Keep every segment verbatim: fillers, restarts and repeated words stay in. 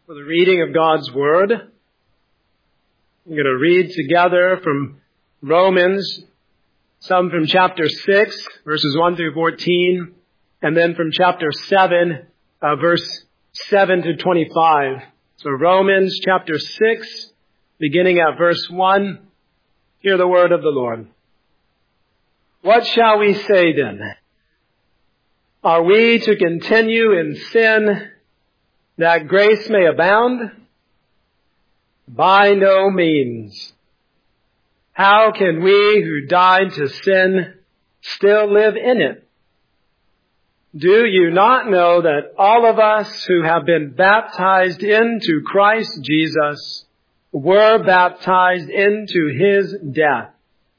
For the reading of God's Word, I'm going to read together from Romans, some from chapter six, verses one through fourteen, and then from chapter seven, uh, verse seven to twenty-five. So Romans chapter six, beginning at verse one, hear the word of the Lord. What shall we say then? Are we to continue in sin that grace may abound? By no means. How can we who died to sin still live in it? Do you not know that all of us who have been baptized into Christ Jesus were baptized into His death?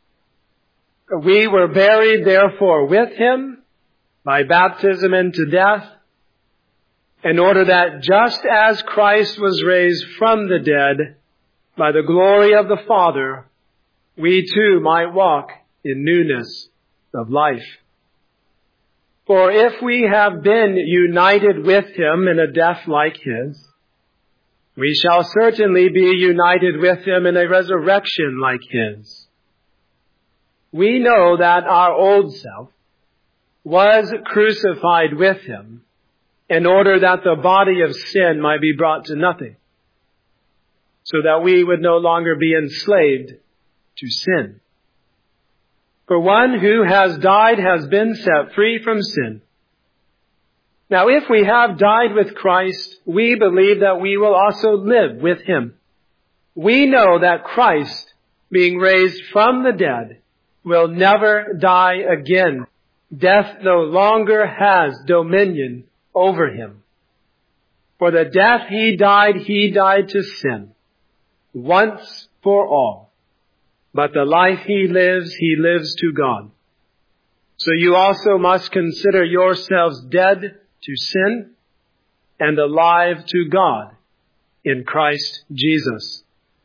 We were buried therefore with Him by baptism into death, in order that just as Christ was raised from the dead by the glory of the Father, we too might walk in newness of life. For if we have been united with Him in a death like His, we shall certainly be united with Him in a resurrection like His. We know that our old self was crucified with Him, in order that the body of sin might be brought to nothing, so that we would no longer be enslaved to sin. For one who has died has been set free from sin. Now if we have died with Christ, we believe that we will also live with Him. We know that Christ, being raised from the dead, will never die again. Death no longer has dominion over Him. For the death He died, He died to sin, once for all. But the life He lives, He lives to God. So you also must consider yourselves dead to sin and alive to God in Christ Jesus.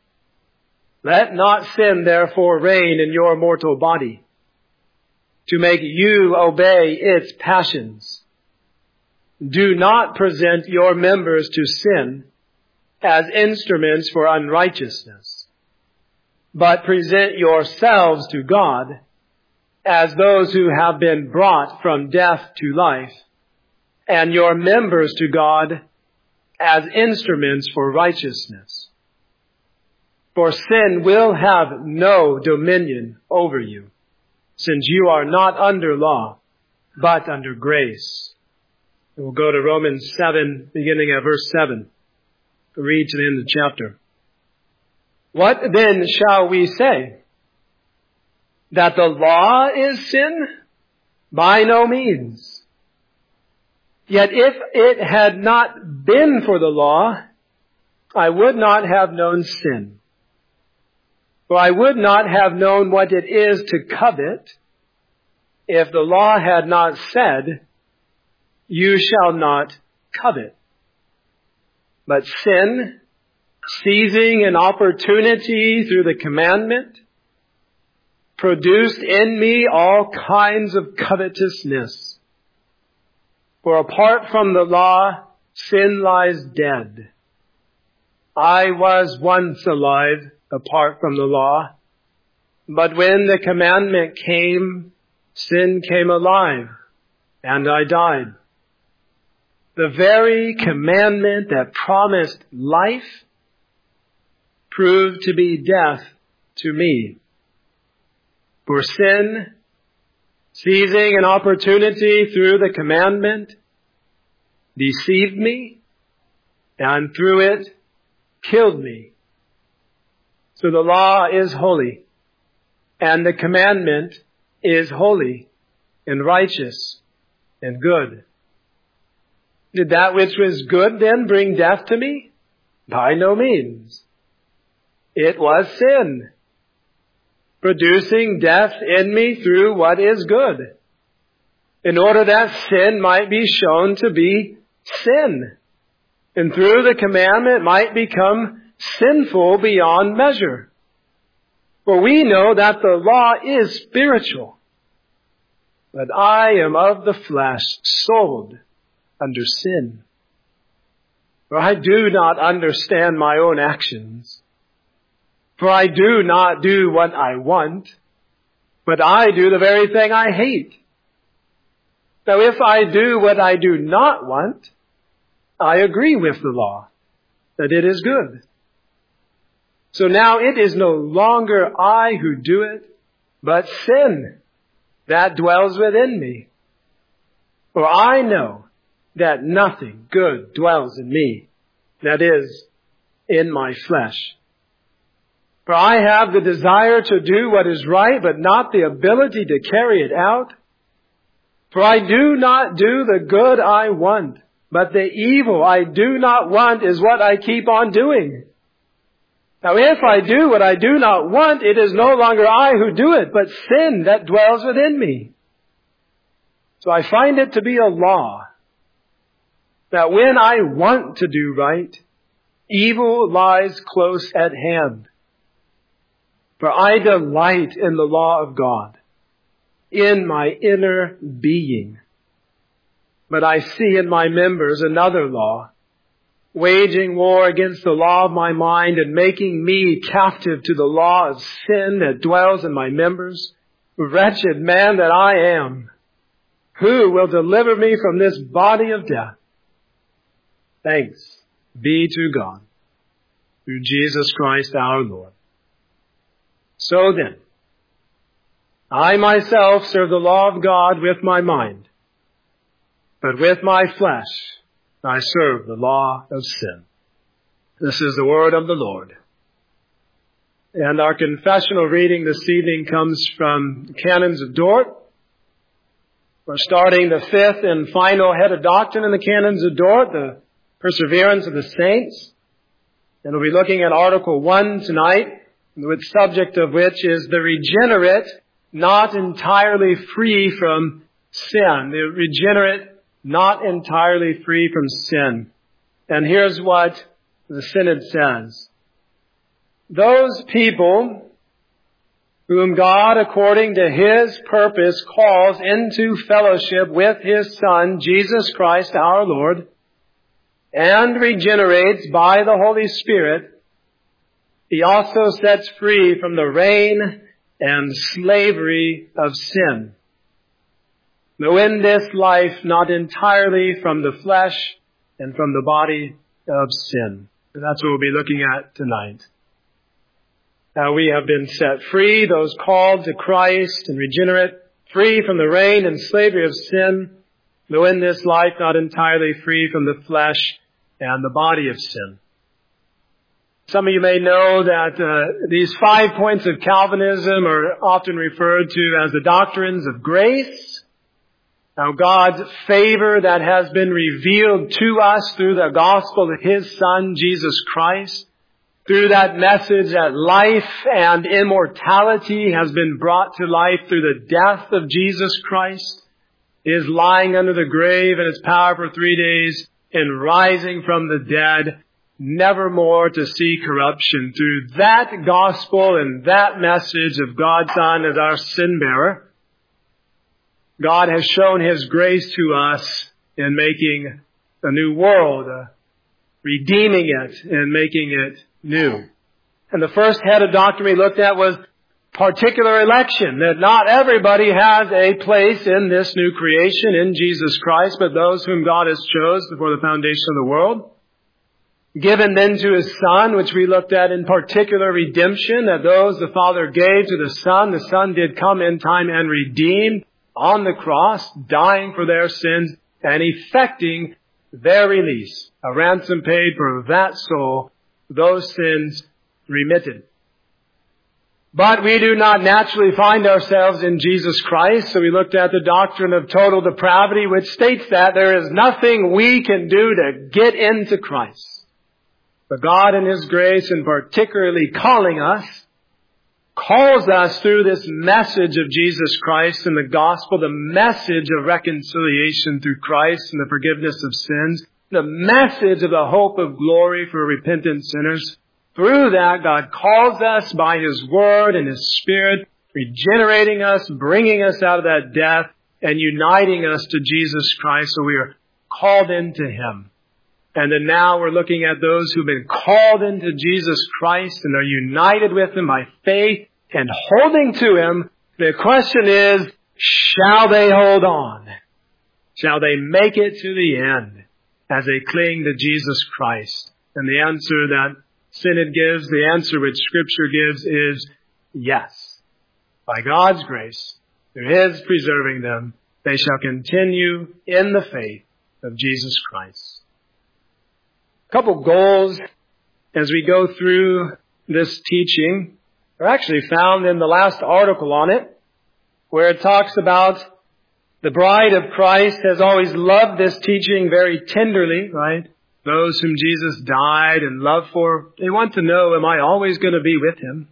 Let not sin therefore reign in your mortal body, to make you obey its passions. Do not present your members to sin as instruments for unrighteousness, but present yourselves to God as those who have been brought from death to life, and your members to God as instruments for righteousness. For sin will have no dominion over you, since you are not under law, but under grace. We'll go to Romans seven, beginning at verse seven. We'll read to the end of the chapter. What then shall we say? That the law is sin? By no means. Yet if it had not been for the law, I would not have known sin. For I would not have known what it is to covet if the law had not said, you shall not covet. But sin, seizing an opportunity through the commandment, produced in me all kinds of covetousness. For apart from the law, sin lies dead. I was once alive apart from the law, but when the commandment came, sin came alive, and I died. The very commandment that promised life proved to be death to me. For sin, seizing an opportunity through the commandment, deceived me, and through it killed me. So the law is holy, and the commandment is holy and righteous and good. Did that which was good then bring death to me? By no means. It was sin, producing death in me through what is good, in order that sin might be shown to be sin, and through the commandment might become sinful beyond measure. For we know that the law is spiritual, but I am of the flesh, sold under sin. For I do not understand my own actions. For I do not do what I want, but I do the very thing I hate. So if I do what I do not want, I agree with the law that it is good. So now it is no longer I who do it, but sin that dwells within me. For I know that nothing good dwells in me, that is, in my flesh. For I have the desire to do what is right, but not the ability to carry it out. For I do not do the good I want, but the evil I do not want is what I keep on doing. Now if I do what I do not want, it is no longer I who do it, but sin that dwells within me. So I find it to be a law that when I want to do right, evil lies close at hand. For I delight in the law of God, in my inner being. But I see in my members another law, waging war against the law of my mind and making me captive to the law of sin that dwells in my members. Wretched man that I am, who will deliver me from this body of death? Thanks be to God, through Jesus Christ our Lord. So then, I myself serve the law of God with my mind, but with my flesh I serve the law of sin. This is the word of the Lord. And our confessional reading this evening comes from the Canons of Dort. We're starting the fifth and final head of doctrine in the Canons of Dort, the Perseverance of the Saints. And we'll be looking at Article one tonight, the subject of which is the regenerate, not entirely free from sin. The regenerate, not entirely free from sin. And here's what the Synod says. Those people whom God, according to His purpose, calls into fellowship with His Son, Jesus Christ our Lord, and regenerates by the Holy Spirit, He also sets free from the reign and slavery of sin. Though in this life not entirely from the flesh and from the body of sin. And that's what we'll be looking at tonight. Now we have been set free, those called to Christ and regenerate, free from the reign and slavery of sin, though in this life not entirely free from the flesh and the body of sin. Some of you may know that uh, these five points of Calvinism are often referred to as the doctrines of grace. Now God's favor that has been revealed to us through the gospel of His Son, Jesus Christ, through that message that life and immortality has been brought to life through the death of Jesus Christ, is lying under the grave in its power for three days and rising from the dead, never more to see corruption. Through that gospel and that message of God's Son as our sin bearer, God has shown His grace to us in making a new world, uh, redeeming it and making it new. And the first head of doctrine we looked at was particular election, that not everybody has a place in this new creation in Jesus Christ, but those whom God has chose before the foundation of the world. Given then to His Son, which we looked at in particular redemption, that those the Father gave to the Son, the Son did come in time and redeem on the cross, dying for their sins and effecting their release, a ransom paid for that soul, those sins remitted. But we do not naturally find ourselves in Jesus Christ, so we looked at the doctrine of total depravity, which states that there is nothing we can do to get into Christ. But God in His grace, and particularly calling us, calls us through this message of Jesus Christ and the gospel, the message of reconciliation through Christ and the forgiveness of sins, the message of the hope of glory for repentant sinners. Through that, God calls us by His Word and His Spirit, regenerating us, bringing us out of that death, and uniting us to Jesus Christ, so we are called into Him. And then now we're looking at those who've been called into Jesus Christ and are united with Him by faith and holding to Him. The question is, shall they hold on? Shall they make it to the end as they cling to Jesus Christ? And the answer that Synod gives, the answer which Scripture gives is yes. By God's grace, through His preserving them, they shall continue in the faith of Jesus Christ. A couple goals as we go through this teaching are actually found in the last article on it, where it talks about the bride of Christ has always loved this teaching very tenderly, right? Those whom Jesus died and loved for, they want to know, am I always going to be with Him?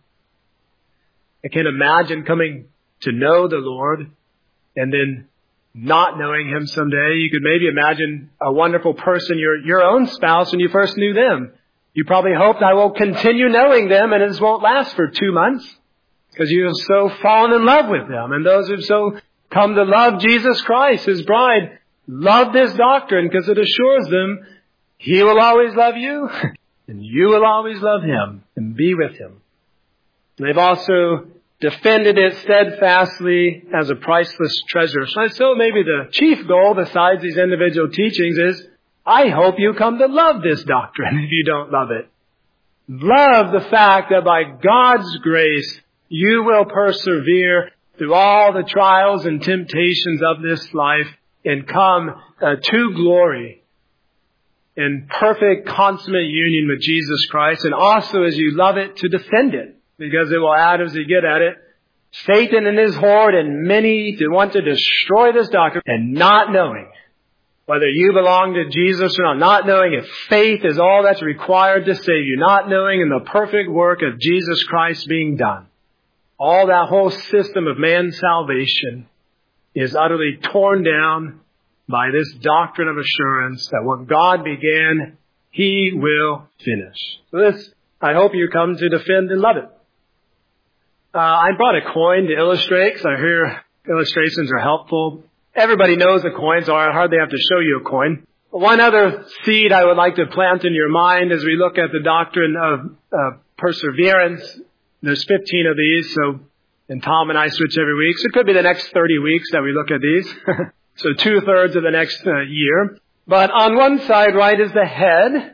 I can't imagine coming to know the Lord and then not knowing Him someday. You could maybe imagine a wonderful person, your, your own spouse, when you first knew them. You probably hoped, I will continue knowing them and this won't last for two months because you have so fallen in love with them. And those who've so come to love Jesus Christ, His bride, love this doctrine because it assures them He will always love you and you will always love Him and be with Him. They've also defended it steadfastly as a priceless treasure. So, so maybe the chief goal besides these individual teachings is, I hope you come to love this doctrine if you don't love it. Love the fact that by God's grace, you will persevere through all the trials and temptations of this life and come uh, to glory in perfect, consummate union with Jesus Christ. And also, as you love it, to defend it, because it will add as you get at it. Satan and his horde and many to want to destroy this doctrine, and not knowing whether you belong to Jesus or not, not knowing if faith is all that's required to save you, not knowing in the perfect work of Jesus Christ being done. All that whole system of man's salvation is utterly torn down by this doctrine of assurance that what God began, He will finish. So this, I hope you come to defend and love it. Uh, I brought a coin to illustrate, because I hear illustrations are helpful. Everybody knows a coin, so I hardly have to show you a coin. One other seed I would like to plant in your mind as we look at the doctrine of uh, perseverance. There's fifteen of these, so, and Tom and I switch every week, so it could be the next thirty weeks that we look at these. So two-thirds of the next uh, year. But on one side, right, is the head.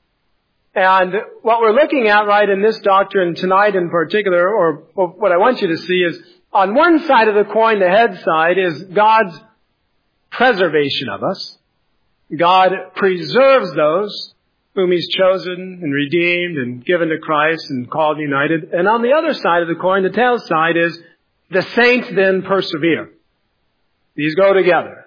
And what we're looking at, right, in this doctrine tonight in particular, or, or what I want you to see is, on one side of the coin, the head side, is God's preservation of us. God preserves those whom He's chosen and redeemed and given to Christ and called united. And on the other side of the coin, the tail side, is the saints then persevere. These go together.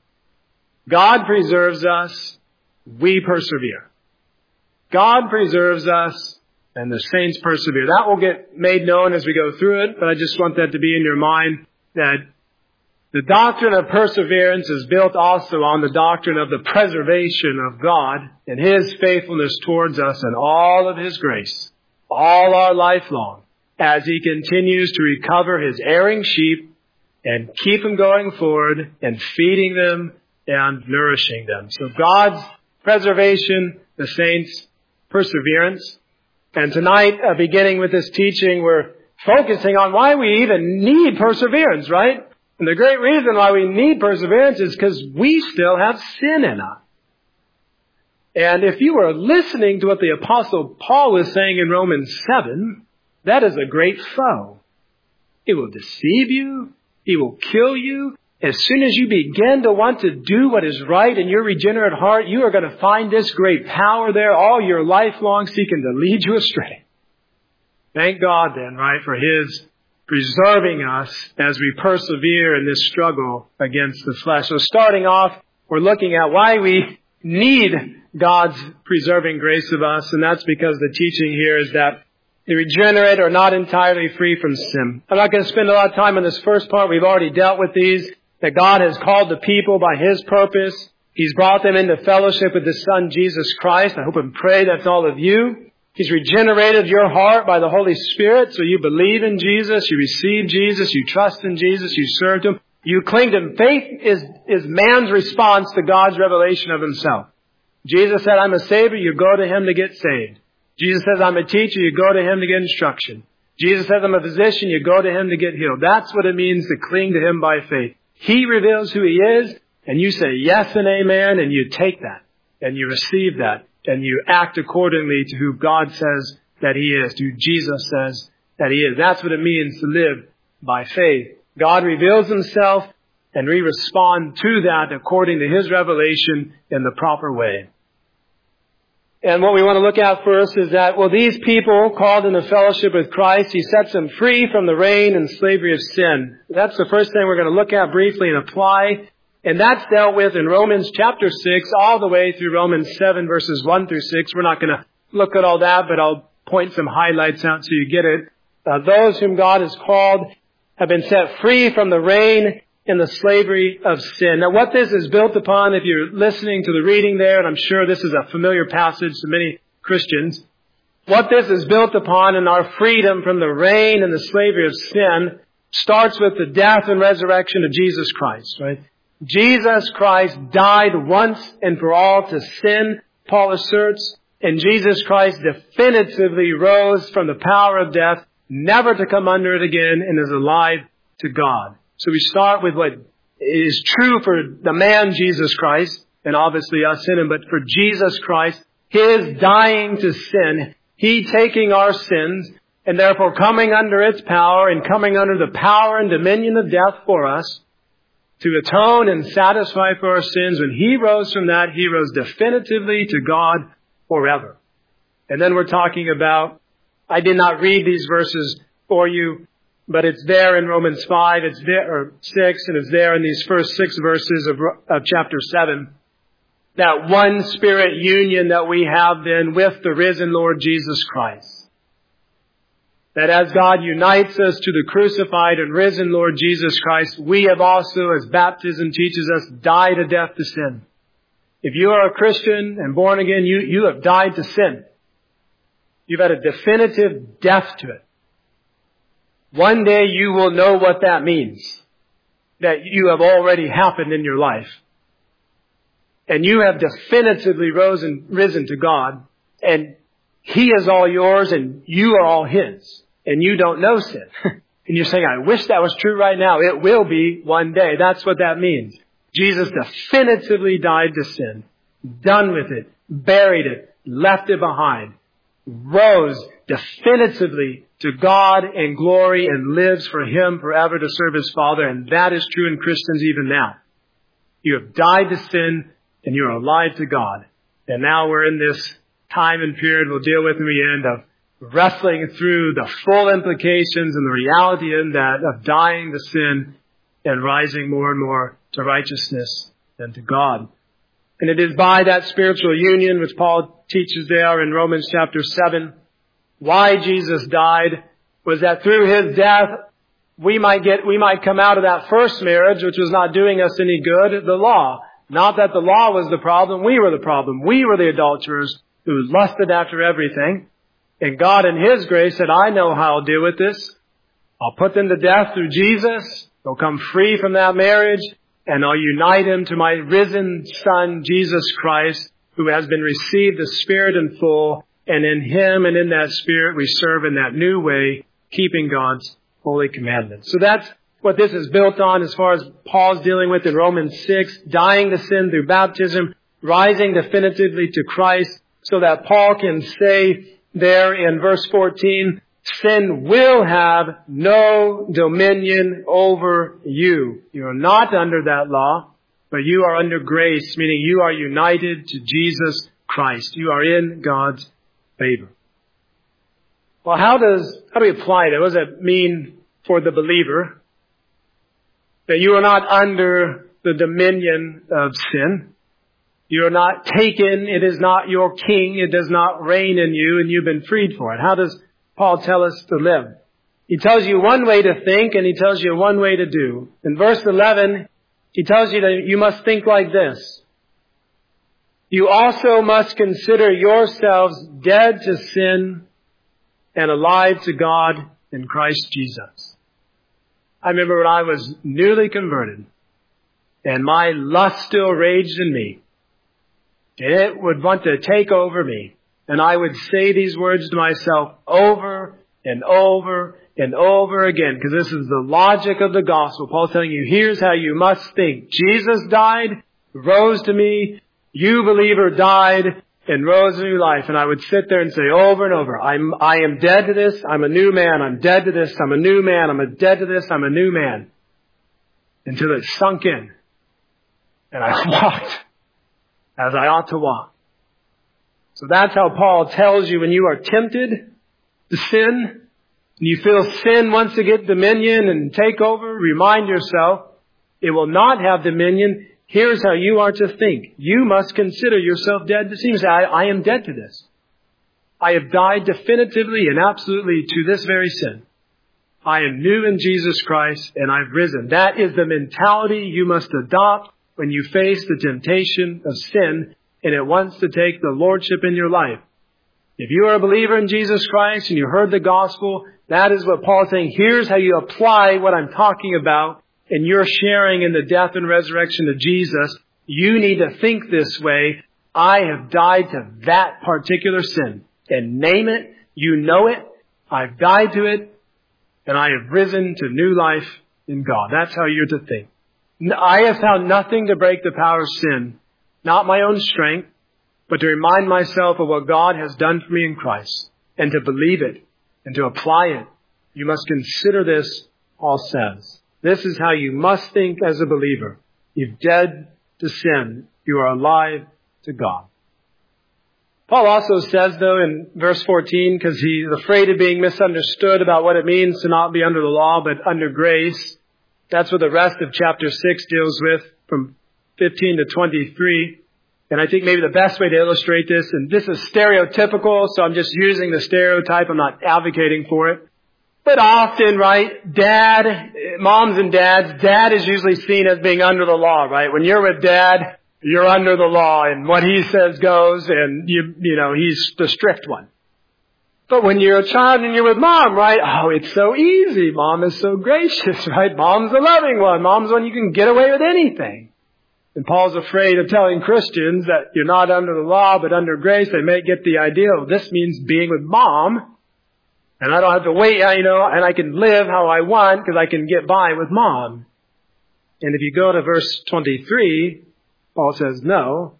God preserves us, we persevere. God preserves us, and the saints persevere. That will get made known as we go through it, but I just want that to be in your mind, that the doctrine of perseverance is built also on the doctrine of the preservation of God and His faithfulness towards us and all of His grace, all our life long, as He continues to recover His erring sheep and keep them going forward and feeding them and nourishing them. So God's preservation, the saints' perseverance. And tonight, uh, beginning with this teaching, we're focusing on why we even need perseverance, right? And the great reason why we need perseverance is because we still have sin in us. And if you were listening to what the Apostle Paul was saying in Romans seven, that is a great foe. It will deceive you. He will kill you. As soon as you begin to want to do what is right in your regenerate heart, you are going to find this great power there all your life long seeking to lead you astray. Thank God then, right, for His preserving us as we persevere in this struggle against the flesh. So starting off, we're looking at why we need God's preserving grace of us, and that's because the teaching here is that the regenerate are not entirely free from sin. I'm not going to spend a lot of time on this first part. We've already dealt with these. That God has called the people by His purpose. He's brought them into fellowship with His Son, Jesus Christ. I hope and pray that's all of you. He's regenerated your heart by the Holy Spirit, so you believe in Jesus, you receive Jesus, you trust in Jesus, you serve Him, you cling to Him. Faith is, is man's response to God's revelation of Himself. Jesus said, I'm a Savior, you go to Him to get saved. Jesus says, I'm a teacher, you go to Him to get instruction. Jesus says, I'm a physician, you go to Him to get healed. That's what it means to cling to Him by faith. He reveals who He is, and you say yes and amen, and you take that, and you receive that, and you act accordingly to who God says that He is, to who Jesus says that He is. That's what it means to live by faith. God reveals Himself, and we respond to that according to His revelation in the proper way. And what we want to look at first is that, well, these people called into fellowship with Christ, He sets them free from the reign and slavery of sin. That's the first thing we're going to look at briefly and apply. And that's dealt with in Romans chapter six, all the way through Romans seven, verses one through six. We're not going to look at all that, but I'll point some highlights out so you get it. Uh, those whom God has called have been set free from the reign and the slavery of sin. Now, what this is built upon, if you're listening to the reading there, and I'm sure this is a familiar passage to many Christians, what this is built upon in our freedom from the reign and the slavery of sin starts with the death and resurrection of Jesus Christ, right? Jesus Christ died once and for all to sin, Paul asserts, and Jesus Christ definitively rose from the power of death, never to come under it again, and is alive to God. So we start with what is true for the man Jesus Christ, and obviously us in Him, but for Jesus Christ, His dying to sin, He taking our sins, and therefore coming under its power and coming under the power and dominion of death for us, to atone and satisfy for our sins. When He rose from that, He rose definitively to God forever. And then we're talking about, I did not read these verses for you, but it's there in Romans five, it's there, or six, and it's there in these first six verses of, of chapter seven. That one Spirit union that we have then with the risen Lord Jesus Christ. That as God unites us to the crucified and risen Lord Jesus Christ, we have also, as baptism teaches us, died to death to sin. If you are a Christian and born again, you, you have died to sin. You've had a definitive death to it. One day you will know what that means. That you have already happened in your life. And you have definitively risen, risen to God. And He is all yours and you are all His. And you don't know sin. And you're saying, I wish that was true right now. It will be one day. That's what that means. Jesus definitively died to sin. Done with it. Buried it. Left it behind. Rose definitively to God and glory and lives for Him forever to serve His Father. And that is true in Christians even now. You have died to sin and you are alive to God. And now we're in this time and period we'll deal with in the end of wrestling through the full implications and the reality in that of dying to sin and rising more and more to righteousness and to God. And it is by that spiritual union, which Paul teaches there in Romans chapter seven, why Jesus died was that through His death, we might get, we might come out of that first marriage, which was not doing us any good, the law. Not that the law was the problem, we were the problem. We were the adulterers who lusted after everything. And God in His grace said, I know how I'll deal with this. I'll put them to death through Jesus. They'll come free from that marriage. And I'll unite them to my risen Son, Jesus Christ, who has been received the Spirit in full. And in Him and in that Spirit, we serve in that new way, keeping God's holy commandments. So that's what this is built on as far as Paul's dealing with in Romans six, dying to sin through baptism, rising definitively to Christ, so that Paul can say there in verse fourteen, sin will have no dominion over you. You are not under that law, but you are under grace, meaning you are united to Jesus Christ. You are in God's favor. Well, how does, how do we apply that? What does that mean for the believer? That you are not under the dominion of sin. You are not taken. It is not your king. It does not reign in you, and you've been freed for it. How does Paul tell us to live? He tells you one way to think, and he tells you one way to do. In verse eleven, he tells you that you must think like this. You also must consider yourselves dead to sin and alive to God in Christ Jesus. I remember when I was newly converted, and my lust still raged in me. It would want to take over me. And I would say these words to myself over and over and over again, because this is the logic of the gospel. Paul's telling you, here's how you must think. Jesus died, rose to me. You, believer, died and rose to new life. And I would sit there and say over and over, I'm, I am dead to this. I'm a new man. I'm dead to this. I'm a new man. I'm a dead to this. I'm a new man. Until it sunk in. And I walked as I ought to walk. So that's how Paul tells you when you are tempted to sin, and you feel sin wants to get dominion and take over, remind yourself it will not have dominion. Here's how you are to think. You must consider yourself dead to sin. You say, I, I am dead to this. I have died definitively and absolutely to this very sin. I am new in Jesus Christ and I've risen. That is the mentality you must adopt when you face the temptation of sin and it wants to take the lordship in your life. If you are a believer in Jesus Christ and you heard the gospel, that is what Paul is saying. Here's how you apply what I'm talking about, and you're sharing in the death and resurrection of Jesus. You need to think this way. I have died to that particular sin. And name it. You know it. I've died to it. And I have risen to new life in God. That's how you're to think. I have found nothing to break the power of sin. Not my own strength, but to remind myself of what God has done for me in Christ, and to believe it, and to apply it. You must consider this, Paul says. This is how you must think as a believer. You're dead to sin. You are alive to God. Paul also says, though, in verse fourteen, because he's afraid of being misunderstood about what it means to not be under the law, but under grace. That's what the rest of chapter six deals with, from fifteen to twenty-three. And I think maybe the best way to illustrate this, and this is stereotypical, so I'm just using the stereotype, I'm not advocating for it. But often, right, dad, moms and dads, dad is usually seen as being under the law, right? When you're with dad, you're under the law, and what he says goes, and you, you know, he's the strict one. But when you're a child and you're with mom, right? Oh, it's so easy. Mom is so gracious, right? Mom's the loving one. Mom's the one you can get away with anything. And Paul's afraid of telling Christians that you're not under the law, but under grace. They may get the idea of this means being with mom. And I don't have to wait, you know, and I can live how I want because I can get by with mom. And if you go to verse twenty-three, Paul says, no.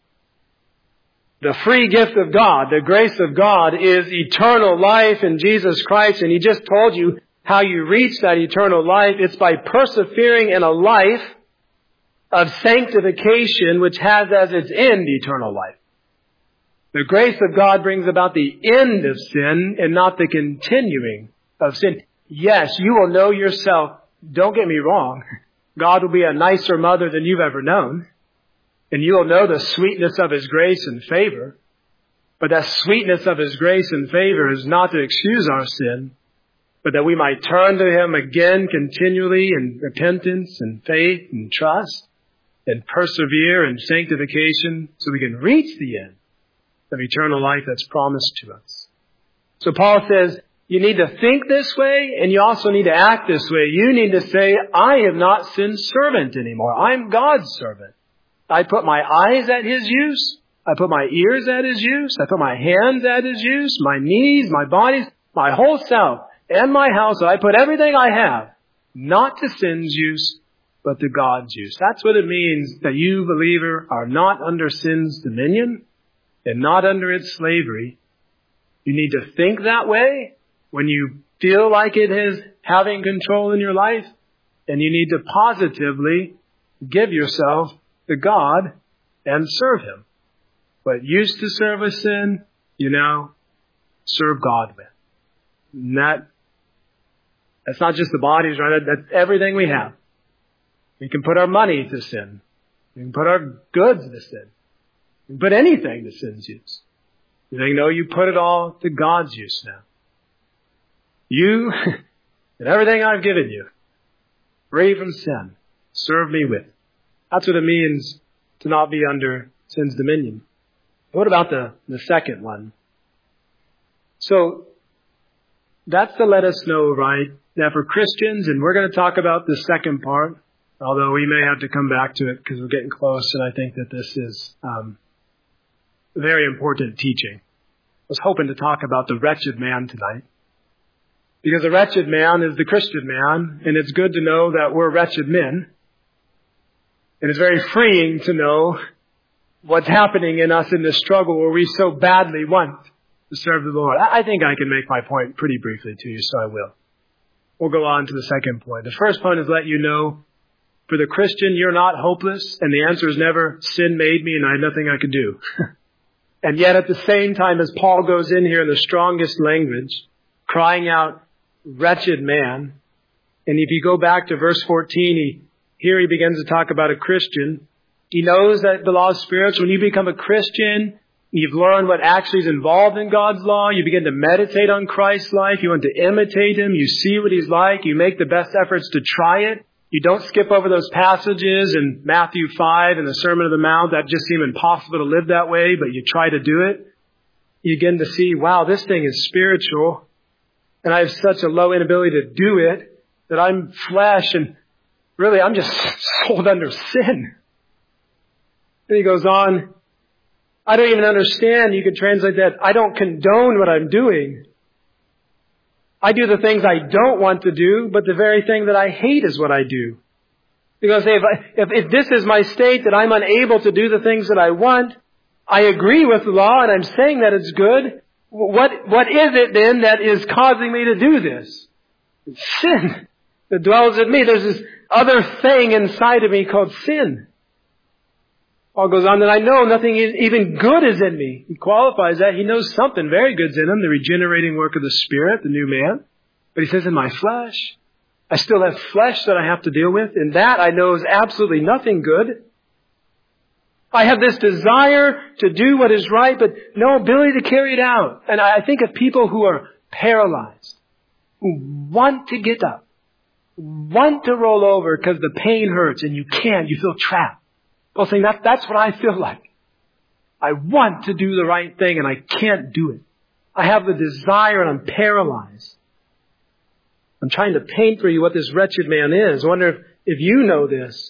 The free gift of God, the grace of God is eternal life in Jesus Christ. And he just told you how you reach that eternal life. It's by persevering in a life of sanctification, which has as its end eternal life. The grace of God brings about the end of sin and not the continuing of sin. Yes, you will know yourself. Don't get me wrong. God will be a nicer mother than you've ever known. And you will know the sweetness of His grace and favor. But that sweetness of His grace and favor is not to excuse our sin, but that we might turn to Him again continually in repentance and faith and trust, and persevere in sanctification so we can reach the end of eternal life that's promised to us. So Paul says, you need to think this way, and you also need to act this way. You need to say, I am not sin's servant anymore. I'm God's servant. I put my eyes at His use. I put my ears at His use. I put my hands at His use, my knees, my bodies, my whole self, and my house. I put everything I have, not to sin's use, but to God's use. That's what it means that you, believer, are not under sin's dominion and not under its slavery. You need to think that way when you feel like it is having control in your life, and you need to positively give yourself to God and serve Him. What used to serve a sin, you now serve God with. And that, that's not just the bodies, right? That's everything we have. We can put our money to sin. We can put our goods to sin. We can put anything to sin's use. You think, no, you put it all to God's use now. You and everything I've given you, free from sin, serve me with. That's what it means to not be under sin's dominion. What about the, the second one? So, that's to let us know, right, that for Christians, and we're going to talk about the second part, although we may have to come back to it because we're getting close, and I think that this is um, very important teaching. I was hoping to talk about the wretched man tonight. Because the wretched man is the Christian man, and it's good to know that we're wretched men. And it's very freeing to know what's happening in us in this struggle where we so badly want to serve the Lord. I think I can make my point pretty briefly to you, so I will. We'll go on to the second point. The first point is let you know, for the Christian, you're not hopeless, and the answer is never, sin made me and I had nothing I could do. And yet at the same time, as Paul goes in here in the strongest language, crying out, wretched man, and if you go back to verse fourteen, he, here he begins to talk about a Christian. He knows that the law is spiritual. When you become a Christian, you've learned what actually is involved in God's law. You begin to meditate on Christ's life. You want to imitate Him. You see what He's like. You make the best efforts to try it. You don't skip over those passages in Matthew five and the Sermon on the Mount that just seem impossible to live that way, but you try to do it. You begin to see, wow, this thing is spiritual, and I have such a low inability to do it that I'm flesh, and really I'm just sold under sin. And he goes on, I don't even understand. You could translate that, I don't condone what I'm doing. I do the things I don't want to do, but the very thing that I hate is what I do. Because if, I, if, if this is my state, that I'm unable to do the things that I want, I agree with the law and I'm saying that it's good. What, what is it then that is causing me to do this? It's sin that dwells in me. There's this other thing inside of me called sin. Paul goes on that I know nothing even good is in me. He qualifies that. He knows something very good's in him, the regenerating work of the Spirit, the new man. But he says, in my flesh, I still have flesh that I have to deal with. And that I know is absolutely nothing good. I have this desire to do what is right, but no ability to carry it out. And I think of people who are paralyzed, who want to get up, want to roll over because the pain hurts and you can't, you feel trapped. Paul's saying that, that's what I feel like. I want to do the right thing and I can't do it. I have the desire and I'm paralyzed. I'm trying to paint for you what this wretched man is. I wonder if, if you know this.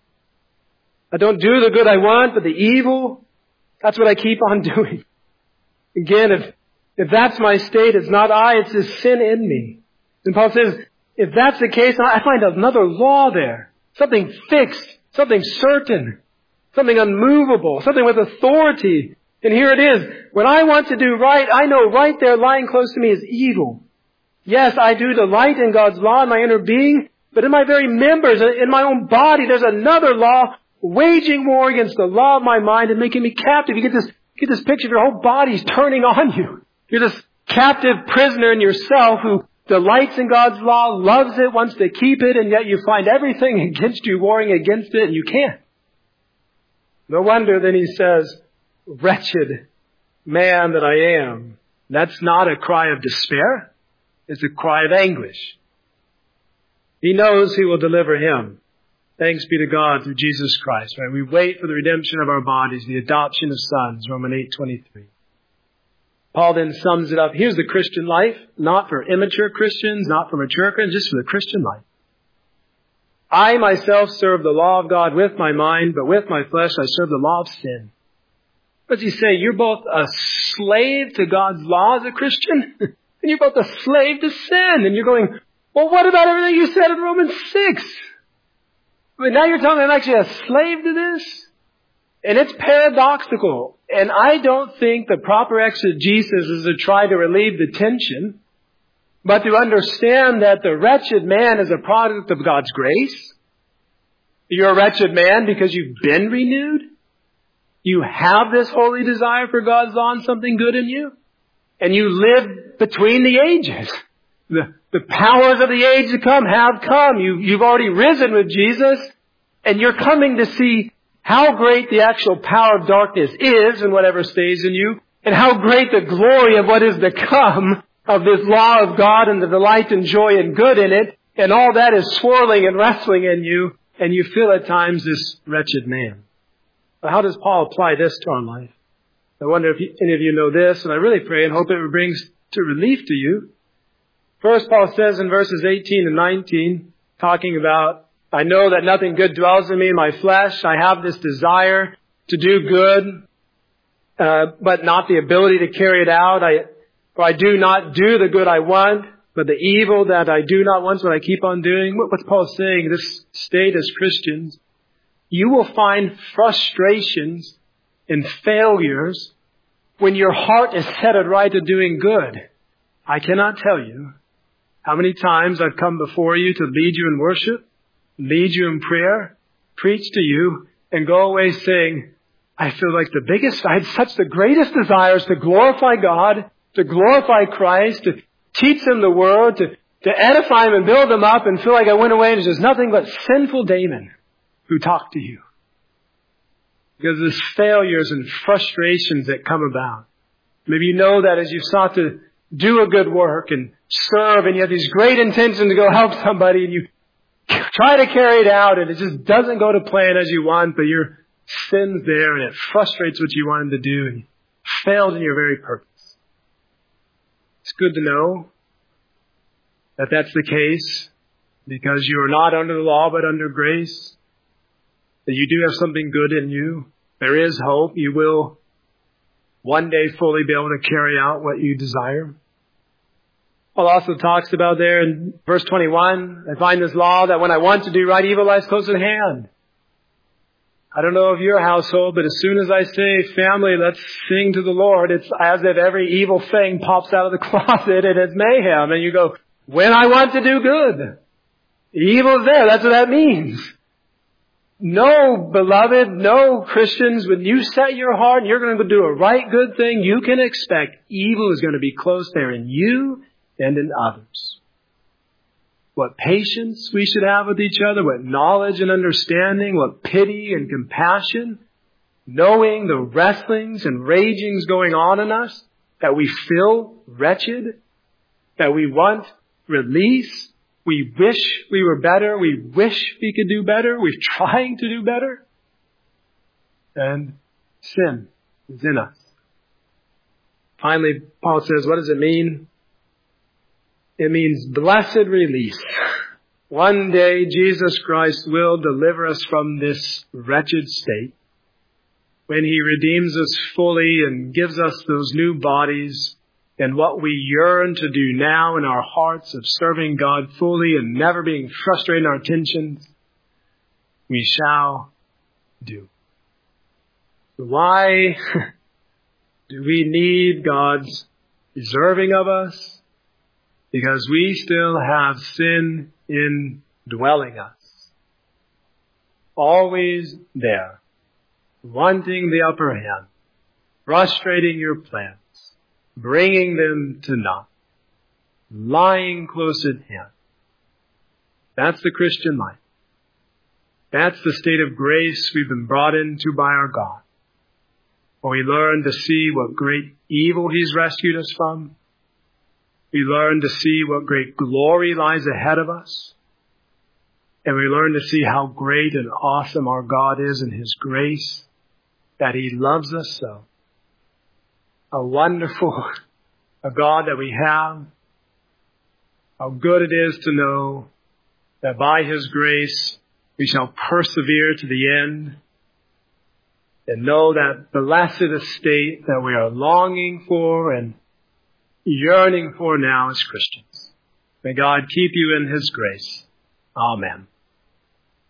I don't do the good I want, but the evil, that's what I keep on doing. Again, if, if that's my state, it's not I, it's this sin in me. And Paul says, if that's the case, I find another law there. Something fixed, something certain. Something unmovable, something with authority. And here it is. When I want to do right, I know right there lying close to me is evil. Yes, I do delight in God's law in my inner being, but in my very members, in my own body, there's another law waging war against the law of my mind and making me captive. You get this, get this picture of your whole body's turning on you. You're this captive prisoner in yourself who delights in God's law, loves it, wants to keep it, and yet you find everything against you warring against it, and you can't. No wonder then he says, wretched man that I am. That's not a cry of despair. It's a cry of anguish. He knows He will deliver him. Thanks be to God through Jesus Christ. Right? We wait for the redemption of our bodies, the adoption of sons, Romans eight twenty-three. Paul then sums it up. Here's the Christian life, not for immature Christians, not for mature Christians, just for the Christian life. I myself serve the law of God with my mind, but with my flesh I serve the law of sin. What does he say? You're both a slave to God's law as a Christian, and you're both a slave to sin. And you're going, well, what about everything you said in Romans six? I mean, now you're telling me I'm actually a slave to this? And it's paradoxical. And I don't think the proper exegesis is to try to relieve the tension, but to understand that the wretched man is a product of God's grace. You're a wretched man because you've been renewed. You have this holy desire for God's law and something good in you. And you live between the ages. The, the powers of the age to come have come. You, you've already risen with Jesus. And you're coming to see how great the actual power of darkness is in whatever stays in you. And how great the glory of what is to come of this law of God and the delight and joy and good in it. And all that is swirling and wrestling in you. And you feel at times this wretched man. But how does Paul apply this to our life? I wonder if any of you know this, and I really pray and hope it brings to relief to you. First, Paul says in verses eighteen and nineteen, talking about, I know that nothing good dwells in me in my flesh. I have this desire to do good. uh, but not the ability to carry it out. I, or I do not do the good I want, but the evil that I do not want is what I keep on doing. What, what's Paul saying? This state as Christians, you will find frustrations and failures when your heart is set right to doing good. I cannot tell you how many times I've come before you to lead you in worship, lead you in prayer, preach to you, and go away saying, I feel like the biggest, I had such the greatest desires to glorify God, to glorify Christ, to teach them the Word, to, to edify them and build them up, and feel like I went away and it's just nothing but sinful Damon who talked to you. Because there's failures and frustrations that come about. Maybe you know that as you sought to do a good work and serve, and you have these great intentions to go help somebody, and you try to carry it out, and it just doesn't go to plan as you want, but your sin's there, and it frustrates what you wanted to do, and you failed in your very purpose. It's good to know that that's the case, because you are not under the law, but under grace. That you do have something good in you. There is hope. You will one day fully be able to carry out what you desire. Paul also talks about there in verse twenty-one, I find this law that when I want to do right, evil lies close at hand. I don't know of your household, but as soon as I say, family, let's sing to the Lord, it's as if every evil thing pops out of the closet and it's mayhem. And you go, when I want to do good, evil is there. That's what that means. No, beloved, no Christians, when you set your heart and you're going to do a right good thing, you can expect evil is going to be close there in you and in others. What patience we should have with each other, what knowledge and understanding, what pity and compassion, knowing the wrestlings and ragings going on in us, that we feel wretched, that we want release. We wish we were better. We wish we could do better. We're trying to do better. And sin is in us. Finally, Paul says, what does it mean? It means blessed release. One day, Jesus Christ will deliver us from this wretched state when He redeems us fully and gives us those new bodies and what we yearn to do now in our hearts of serving God fully and never being frustrated in our intentions, we shall do. So why do we need God's deserving of us? Because we still have sin indwelling us. Always there, wanting the upper hand, frustrating your plans, bringing them to naught, lying close at hand. That's the Christian life. That's the state of grace we've been brought into by our God. Where we learn to see what great evil He's rescued us from. We learn to see what great glory lies ahead of us. And we learn to see how great and awesome our God is in His grace, that He loves us so. A wonderful a God that we have. How good it is to know that by His grace we shall persevere to the end. And know that blessed estate that we are longing for and yearning for now as Christians. May God keep you in His grace. Amen.